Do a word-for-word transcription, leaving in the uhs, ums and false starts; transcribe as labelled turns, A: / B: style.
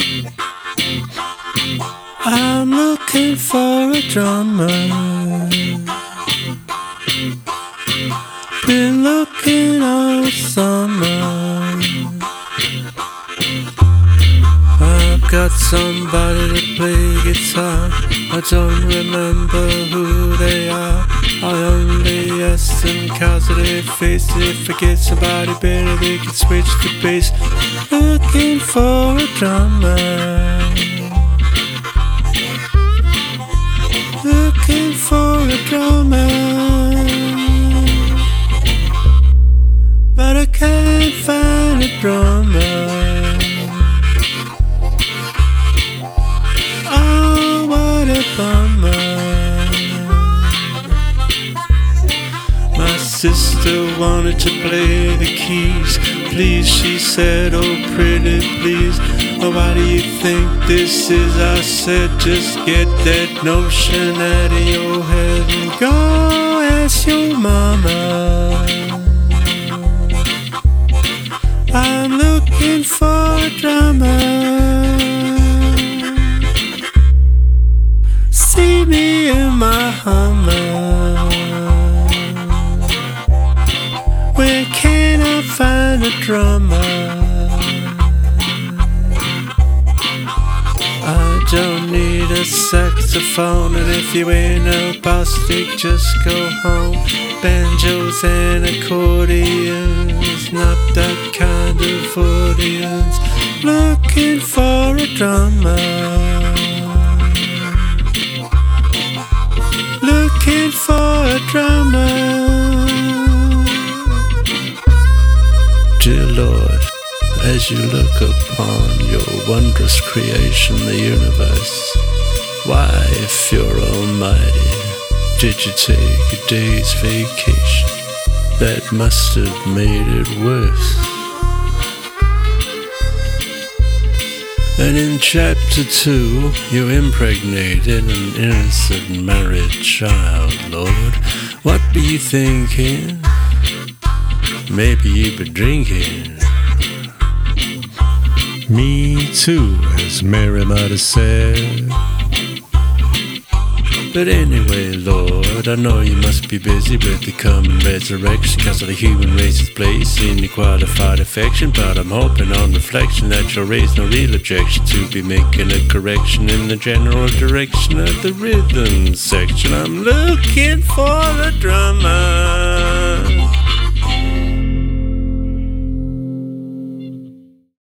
A: I'm looking for a drummer. Been looking all summer. I've got somebody to play guitar. I don't remember who they are. I only ask them cause of their face. If I get somebody better, they can switch to bass. Looking for a drummer. Looking for a drummer, but I can't find a drummer. Oh, what a bummer. My sister wanted to play the keys. Please, she said, oh pretty please. Oh, why do you think this is? I said, just get that notion out of your head and go ask your mama. I'm looking for a drummer. See me in my Hummer. Where can I find a drummer? I don't need a saxophone, and if you ain't no bostick, just go home. Banjos and accordions, not that kind of audience. Looking for a drummer. Looking for a drummer. Dear Lord, as you look upon your wondrous creation, the universe, why, if you're almighty, did you take a day's vacation? That must have made it worse. And in chapter two, you impregnated an innocent married child, Lord. What be you thinking? Maybe you be drinking.
B: Me too, as Mary might have said.
A: But anyway, Lord, I know you must be busy with the coming resurrection, cause of the human race's place in the qualified affection. But I'm hoping on reflection that you'll raise no real objection to be making a correction in the general direction of the rhythm section. I'm looking for a drummer.